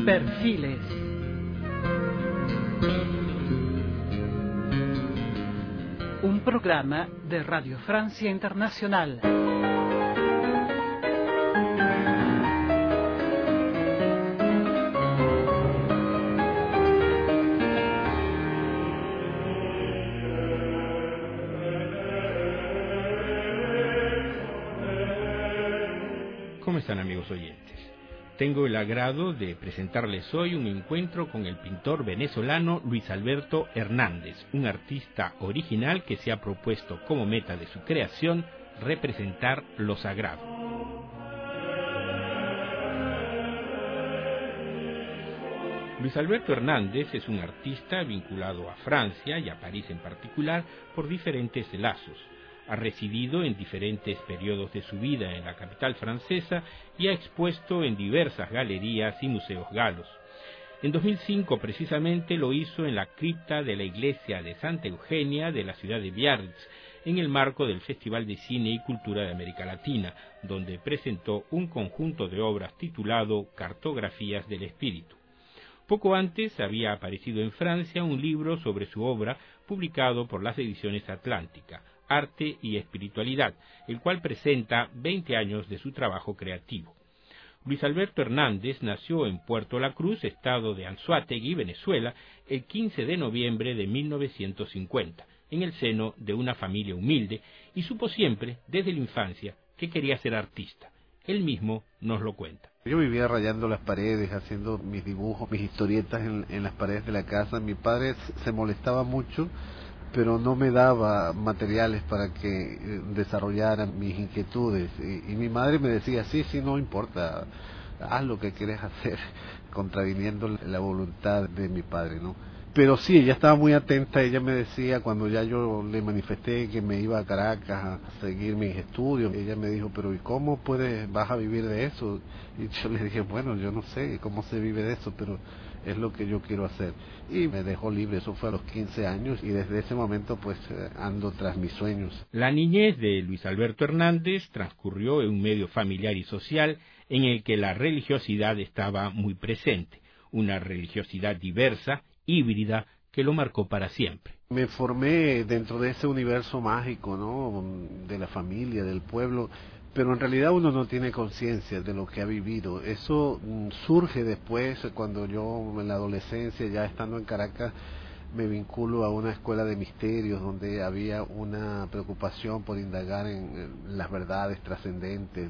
Perfiles. Un programa de Radio Francia Internacional. ¿Cómo están, amigos oyentes? Tengo el agrado de presentarles hoy un encuentro con el pintor venezolano Luis Alberto Hernández, un artista original que se ha propuesto como meta de su creación representar lo sagrado. Luis Alberto Hernández es un artista vinculado a Francia y a París en particular por diferentes lazos. Ha residido en diferentes periodos de su vida en la capital francesa y ha expuesto en diversas galerías y museos galos. En 2005 precisamente lo hizo en la cripta de la iglesia de Santa Eugenia de la ciudad de Biarritz, en el marco del Festival de Cine y Cultura de América Latina, donde presentó un conjunto de obras titulado Cartografías del Espíritu. Poco antes había aparecido en Francia un libro sobre su obra publicado por las ediciones Atlántica, Arte y Espiritualidad, el cual presenta 20 años de su trabajo creativo. Luis Alberto Hernández nació en Puerto La Cruz, estado de Anzoátegui, Venezuela, el 15 de noviembre de 1950, en el seno de una familia humilde, y supo siempre, desde la infancia, que quería ser artista. Él mismo nos lo cuenta. Yo vivía rayando las paredes, haciendo mis dibujos, mis historietas en las paredes de la casa. Mi padre se molestaba mucho, pero no me daba materiales para que desarrollara mis inquietudes. Y mi madre me decía, sí, no importa, haz lo que quieres hacer, contraviniendo la voluntad de mi padre, ¿no? Pero sí, ella estaba muy atenta. Ella me decía, cuando ya yo le manifesté que me iba a Caracas a seguir mis estudios, ella me dijo, pero ¿y cómo vas a vivir de eso? Y yo le dije, bueno, yo no sé cómo se vive de eso, pero es lo que yo quiero hacer. Y me dejó libre. Eso fue a los 15 años y desde ese momento pues ando tras mis sueños. La niñez de Luis Alberto Hernández transcurrió en un medio familiar y social en el que la religiosidad estaba muy presente, una religiosidad diversa, híbrida, que lo marcó para siempre. Me formé dentro de ese universo mágico, ¿no?, de la familia, del pueblo, pero en realidad uno no tiene conciencia de lo que ha vivido. Eso surge después, cuando yo en la adolescencia, ya estando en Caracas, me vinculo a una escuela de misterios donde había una preocupación por indagar en las verdades trascendentes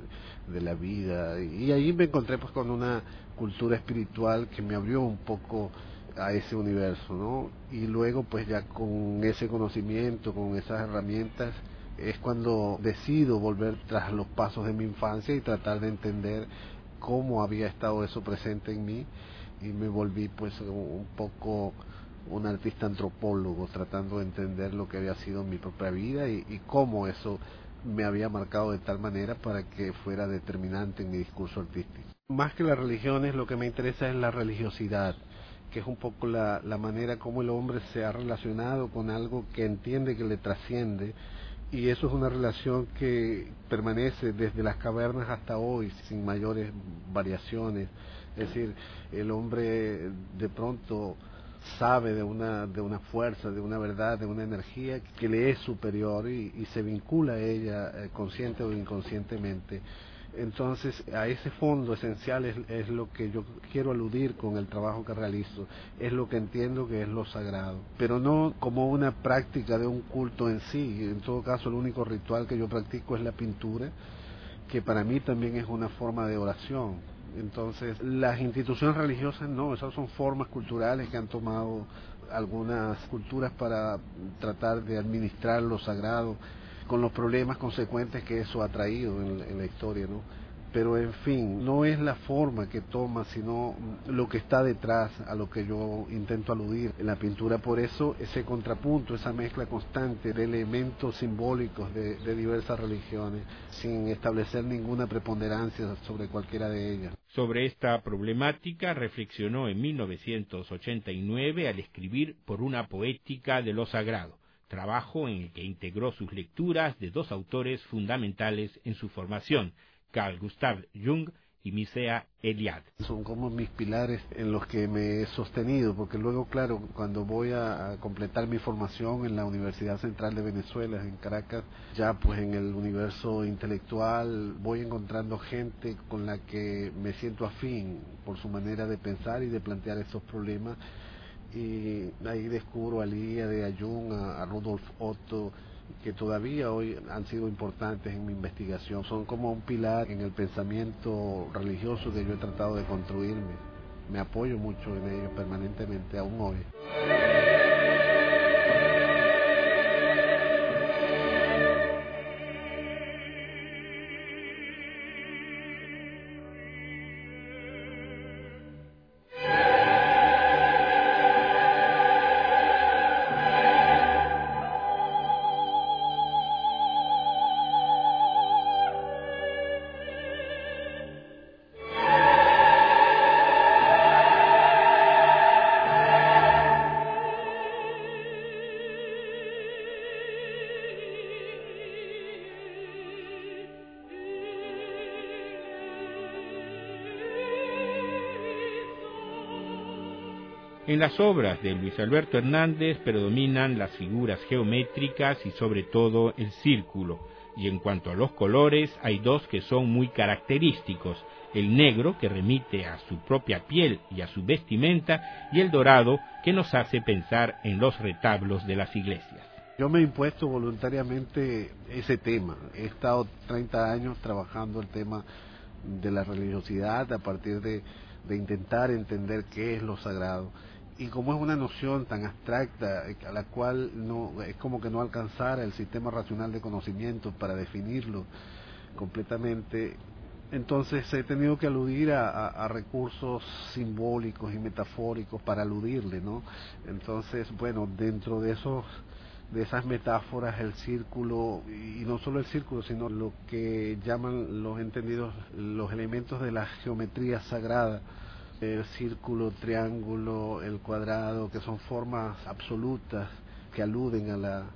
de la vida, y allí me encontré pues con una cultura espiritual que me abrió un poco a ese universo, ¿no? Y luego pues ya con ese conocimiento, con esas herramientas, es cuando decido volver tras los pasos de mi infancia y tratar de entender cómo había estado eso presente en mí, y me volví pues un poco un artista antropólogo, tratando de entender lo que había sido mi propia vida y cómo eso me había marcado de tal manera para que fuera determinante en mi discurso artístico. Más que las religiones, lo que me interesa es la religiosidad, que es un poco la manera como el hombre se ha relacionado con algo que entiende que le trasciende, y eso es una relación que permanece desde las cavernas hasta hoy, sin mayores variaciones. Es decir, el hombre de pronto sabe de una fuerza, de una verdad, de una energía que le es superior y se vincula a ella consciente o inconscientemente. Entonces, a ese fondo esencial es lo que yo quiero aludir con el trabajo que realizo, es lo que entiendo que es lo sagrado, pero no como una práctica de un culto en sí. En todo caso, el único ritual que yo practico es la pintura, que para mí también es una forma de oración. Entonces, las instituciones religiosas no, esas son formas culturales que han tomado algunas culturas para tratar de administrar lo sagrado, con los problemas consecuentes que eso ha traído en la historia, ¿no? Pero en fin, no es la forma que toma, sino lo que está detrás, a lo que yo intento aludir en la pintura. Por eso ese contrapunto, esa mezcla constante de elementos simbólicos de diversas religiones, sin establecer ninguna preponderancia sobre cualquiera de ellas. Sobre esta problemática reflexionó en 1989 al escribir Por una poética de lo sagrado, trabajo en el que integró sus lecturas de dos autores fundamentales en su formación, Carl Gustav Jung y Mircea Eliade. Son como mis pilares en los que me he sostenido, porque luego, claro, cuando voy a completar mi formación en la Universidad Central de Venezuela, en Caracas, ya pues en el universo intelectual voy encontrando gente con la que me siento afín por su manera de pensar y de plantear estos problemas, y ahí descubro a Lía de Jung, a Rudolf Otto, que todavía hoy han sido importantes en mi investigación. Son como un pilar en el pensamiento religioso que yo he tratado de construirme. Me apoyo mucho en ellos permanentemente, aún hoy. En las obras de Luis Alberto Hernández predominan las figuras geométricas y sobre todo el círculo, y en cuanto a los colores hay dos que son muy característicos: el negro, que remite a su propia piel y a su vestimenta, y el dorado, que nos hace pensar en los retablos de las iglesias. Yo me he impuesto voluntariamente ese tema. He estado 30 años trabajando el tema de la religiosidad a partir de intentar entender qué es lo sagrado. Y como es una noción tan abstracta, a la cual no es como que no alcanzara el sistema racional de conocimiento para definirlo completamente, entonces he tenido que aludir a recursos simbólicos y metafóricos para aludirle, ¿no? Entonces, bueno, dentro de esas metáforas, el círculo, y no solo el círculo, sino lo que llaman los entendidos los elementos de la geometría sagrada, el círculo, triángulo, el cuadrado, que son formas absolutas que aluden a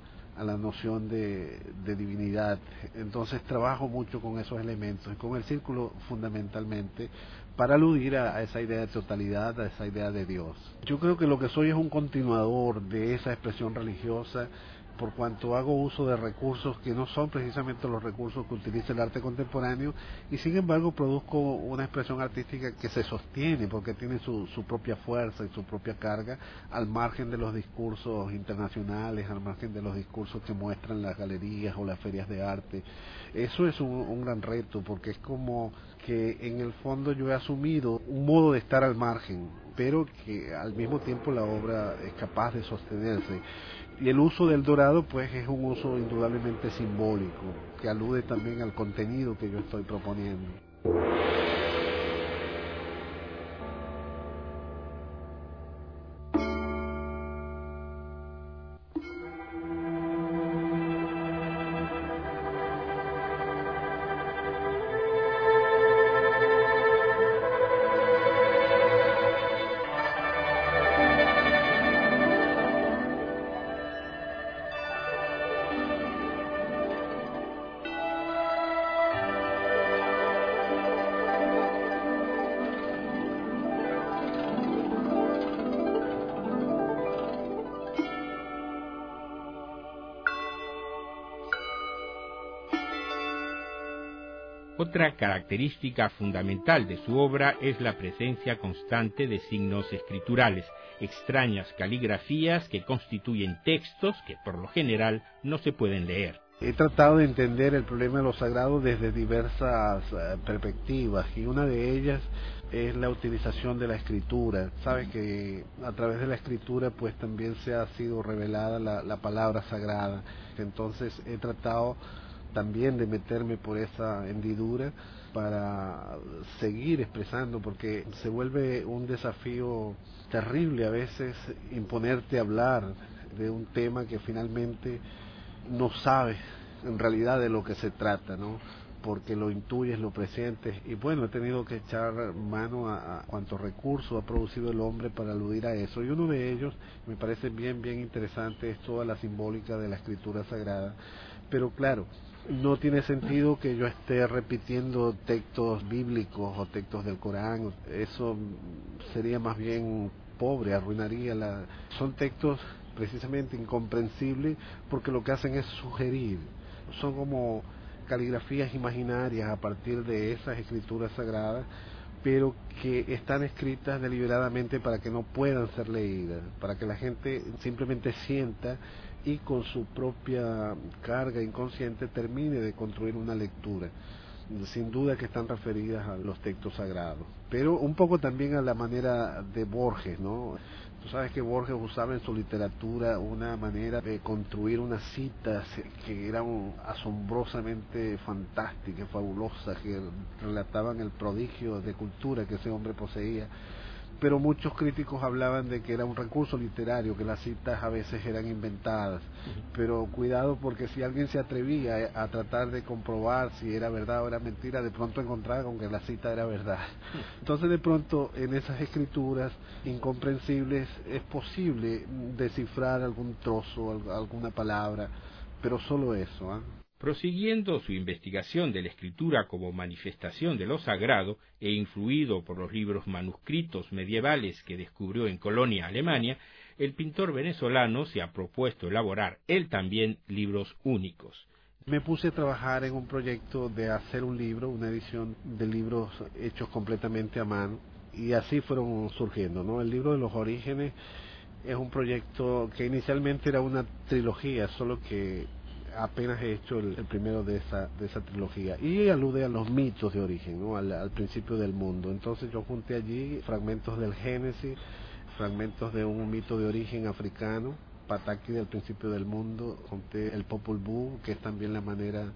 la noción de divinidad. Entonces trabajo mucho con esos elementos, y con el círculo fundamentalmente, para aludir a esa idea de totalidad, a esa idea de Dios. Yo creo que lo que soy es un continuador de esa expresión religiosa, por cuanto hago uso de recursos que no son precisamente los recursos que utiliza el arte contemporáneo, y sin embargo produzco una expresión artística que se sostiene porque tiene su propia fuerza y su propia carga, al margen de los discursos internacionales, al margen de los discursos que muestran las galerías o las ferias de arte. Eso es un gran reto, porque es como que en el fondo yo he asumido un modo de estar al margen, pero que al mismo tiempo la obra es capaz de sostenerse. Y el uso del dorado pues es un uso indudablemente simbólico, que alude también al contenido que yo estoy proponiendo. Otra característica fundamental de su obra es la presencia constante de signos escriturales, extrañas caligrafías que constituyen textos que por lo general no se pueden leer. He tratado de entender el problema de lo sagrado desde diversas perspectivas, y una de ellas es la utilización de la escritura. Sabes que a través de la escritura pues también se ha sido revelada la palabra sagrada. Entonces he tratado también de meterme por esa hendidura para seguir expresando, porque se vuelve un desafío terrible a veces imponerte a hablar de un tema que finalmente no sabes en realidad de lo que se trata, ¿no? Porque lo intuyes, lo presientes, y bueno, he tenido que echar mano a cuantos recursos ha producido el hombre para aludir a eso, y uno de ellos me parece bien interesante, es toda la simbólica de la escritura sagrada. Pero claro, No tiene sentido que yo esté repitiendo textos bíblicos o textos del Corán. Eso sería más bien pobre, arruinaría la... Son textos precisamente incomprensibles porque lo que hacen es sugerir. Son como caligrafías imaginarias a partir de esas escrituras sagradas, pero que están escritas deliberadamente para que no puedan ser leídas, para que la gente simplemente sienta y con su propia carga inconsciente termine de construir una lectura. Sin duda que están referidas a los textos sagrados, pero un poco también a la manera de Borges, ¿no? Tú sabes que Borges usaba en su literatura una manera de construir unas citas que eran asombrosamente fantásticas, fabulosas, que relataban el prodigio de cultura que ese hombre poseía. Pero muchos críticos hablaban de que era un recurso literario, que las citas a veces eran inventadas. Pero cuidado, porque si alguien se atrevía a tratar de comprobar si era verdad o era mentira, de pronto encontraba con que la cita era verdad. Entonces de pronto en esas escrituras incomprensibles es posible descifrar algún trozo, alguna palabra, pero solo eso, ¿eh? Prosiguiendo su investigación de la escritura como manifestación de lo sagrado e influido por los libros manuscritos medievales que descubrió en Colonia, Alemania, el pintor venezolano se ha propuesto elaborar él también libros únicos. Me puse a trabajar en un proyecto de hacer un libro, una edición de libros hechos completamente a mano, y así fueron surgiendo, ¿no? El libro de los orígenes es un proyecto que inicialmente era una trilogía, solo que apenas he hecho el primero de esa trilogía, y alude a los mitos de origen, ¿no? Al principio del mundo. Entonces yo junté allí fragmentos del Génesis, fragmentos de un mito de origen africano, Pataki del principio del mundo, junté el Popol Vuh, que es también la manera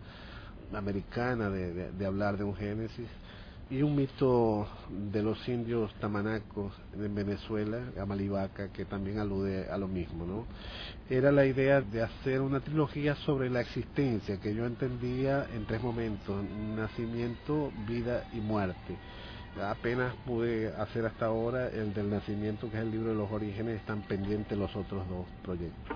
americana de hablar de un Génesis, y un mito de los indios tamanacos en Venezuela, Amalivaca, que también alude a lo mismo, ¿no? Era la idea de hacer una trilogía sobre la existencia, que yo entendía en tres momentos: nacimiento, vida y muerte. Apenas pude hacer hasta ahora el del nacimiento, que es el libro de los orígenes. Están pendientes los otros dos proyectos.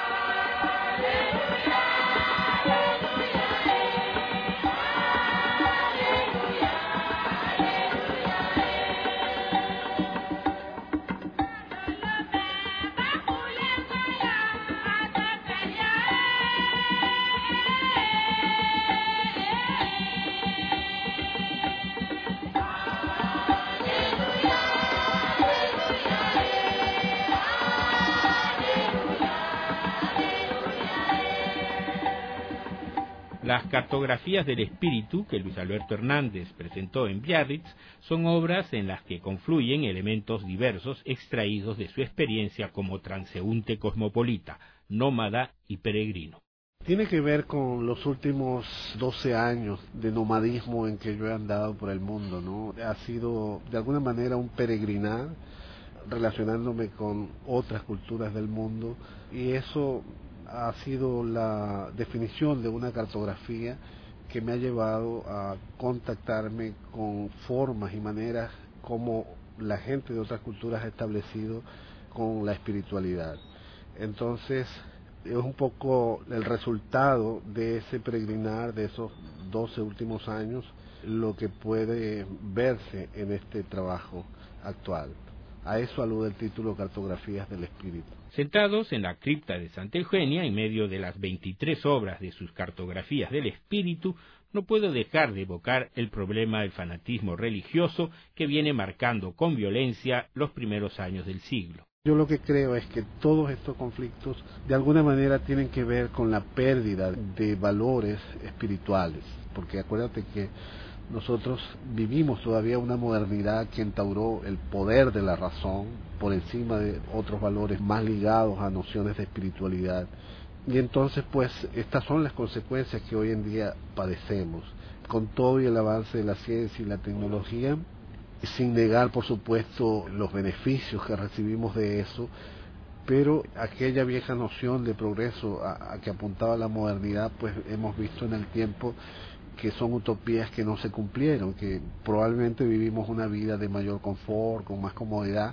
Las cartografías del espíritu que Luis Alberto Hernández presentó en Biarritz son obras en las que confluyen elementos diversos extraídos de su experiencia como transeúnte cosmopolita, nómada y peregrino. Tiene que ver con los últimos 12 años de nomadismo en que yo he andado por el mundo, ¿no? Ha sido de alguna manera un peregrinar, relacionándome con otras culturas del mundo, y eso ha sido la definición de una cartografía que me ha llevado a contactarme con formas y maneras como la gente de otras culturas ha establecido con la espiritualidad. Entonces es un poco el resultado de ese peregrinar de esos 12 últimos años lo que puede verse en este trabajo actual. A eso alude el título Cartografías del Espíritu. Sentados en la cripta de Santa Eugenia, en medio de las 23 obras de sus cartografías del espíritu, no puedo dejar de evocar el problema del fanatismo religioso que viene marcando con violencia los primeros años del siglo. Yo lo que creo es que todos estos conflictos de alguna manera tienen que ver con la pérdida de valores espirituales, porque acuérdate que nosotros vivimos todavía una modernidad que instauró el poder de la razón por encima de otros valores más ligados a nociones de espiritualidad. Y entonces pues estas son las consecuencias que hoy en día padecemos, con todo y el avance de la ciencia y la tecnología, sin negar por supuesto los beneficios que recibimos de eso, pero aquella vieja noción de progreso a que apuntaba la modernidad, pues hemos visto en el tiempo que son utopías que no se cumplieron, que probablemente vivimos una vida de mayor confort, con más comodidad,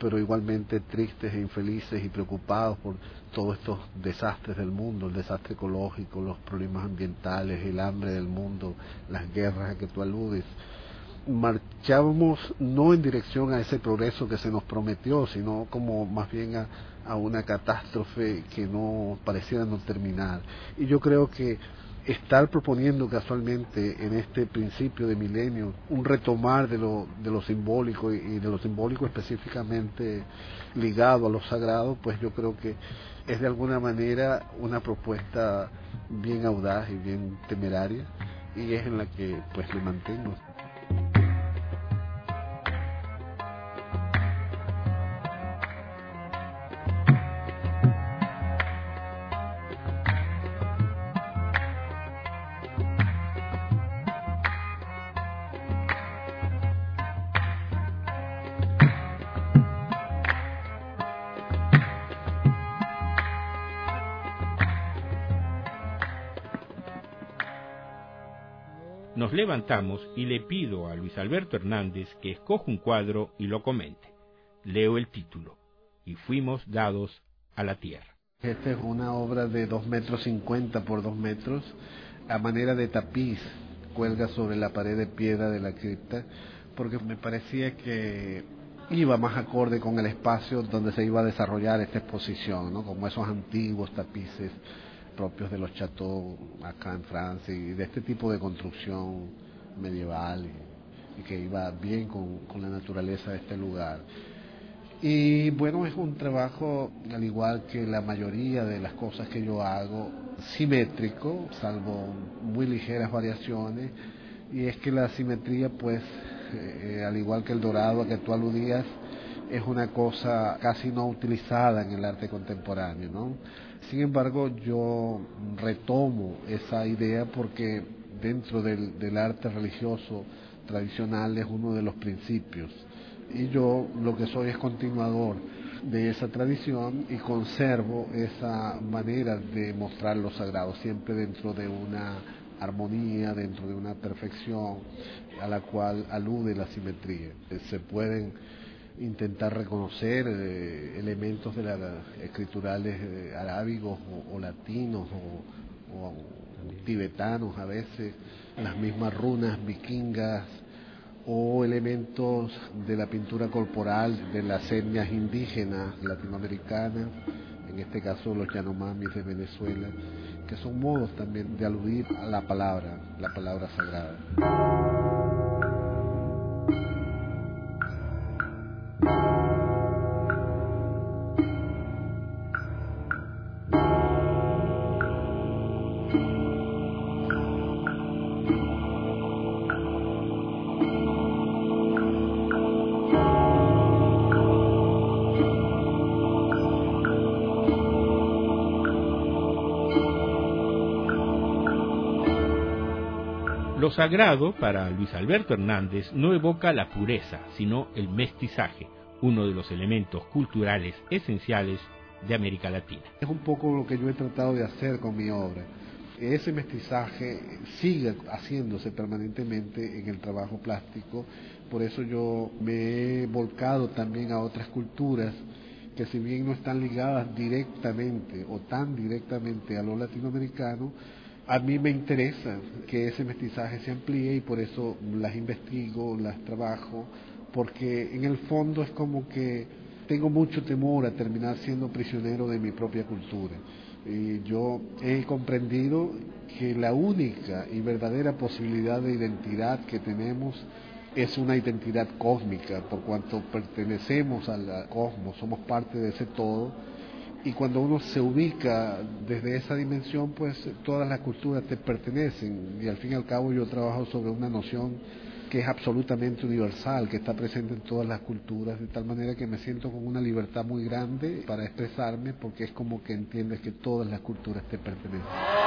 pero igualmente tristes e infelices y preocupados por todos estos desastres del mundo, el desastre ecológico, los problemas ambientales, el hambre del mundo, las guerras a que tú aludes. Marchábamos no en dirección a ese progreso que se nos prometió, sino como más bien a una catástrofe que no pareciera no terminar. Y yo creo que estar proponiendo casualmente en este principio de milenio un retomar de lo simbólico y de lo simbólico específicamente ligado a lo sagrado, pues yo creo que es de alguna manera una propuesta bien audaz y bien temeraria, y es en la que pues me mantengo. Nos levantamos y le pido a Luis Alberto Hernández que escoja un cuadro y lo comente. Leo el título: Y fuimos dados a la tierra. Esta es una obra de 2,50 m por 2 metros, a manera de tapiz, cuelga sobre la pared de piedra de la cripta, porque me parecía que iba más acorde con el espacio donde se iba a desarrollar esta exposición, ¿no? Como esos antiguos tapices propios de los chateaux acá en Francia, y de este tipo de construcción medieval y que iba bien con la naturaleza de este lugar. Y bueno, es un trabajo, al igual que la mayoría de las cosas que yo hago, simétrico, salvo muy ligeras variaciones, y es que la simetría, pues, al igual que el dorado a que tú aludías, es una cosa casi no utilizada en el arte contemporáneo, ¿no? Sin embargo, yo retomo esa idea porque dentro del arte religioso tradicional es uno de los principios. Y yo lo que soy es continuador de esa tradición y conservo esa manera de mostrar lo sagrado, siempre dentro de una armonía, dentro de una perfección a la cual alude la simetría. Se pueden intentar reconocer elementos de escriturales arábigos o latinos o tibetanos a veces, las mismas runas vikingas, o elementos de la pintura corporal de las etnias indígenas latinoamericanas, en este caso los Yanomamis de Venezuela, que son modos también de aludir a la palabra sagrada. Lo sagrado, para Luis Alberto Hernández, no evoca la pureza, sino el mestizaje, uno de los elementos culturales esenciales de América Latina. Es un poco lo que yo he tratado de hacer con mi obra. Ese mestizaje sigue haciéndose permanentemente en el trabajo plástico, por eso yo me he volcado también a otras culturas que, si bien no están ligadas directamente o tan directamente a lo latinoamericano, a mí me interesa que ese mestizaje se amplíe y por eso las investigo, las trabajo, porque en el fondo es como que tengo mucho temor a terminar siendo prisionero de mi propia cultura. Y yo he comprendido que la única y verdadera posibilidad de identidad que tenemos es una identidad cósmica, por cuanto pertenecemos al cosmos, somos parte de ese todo. Y cuando uno se ubica desde esa dimensión, pues todas las culturas te pertenecen. Y al fin y al cabo yo trabajo sobre una noción que es absolutamente universal, que está presente en todas las culturas, de tal manera que me siento con una libertad muy grande para expresarme, porque es como que entiendes que todas las culturas te pertenecen.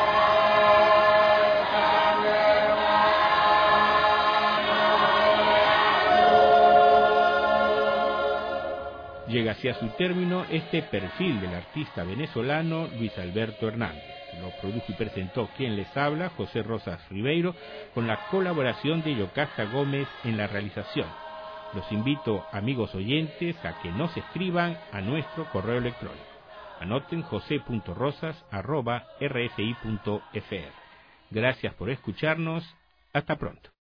Llega hacia su término este perfil del artista venezolano Luis Alberto Hernández. Lo produjo y presentó quien les habla, José Rosas Ribeiro, con la colaboración de Yocasta Gómez en la realización. Los invito, amigos oyentes, a que nos escriban a nuestro correo electrónico. Anoten jose.rosas@rfi.fr. Gracias por escucharnos. Hasta pronto.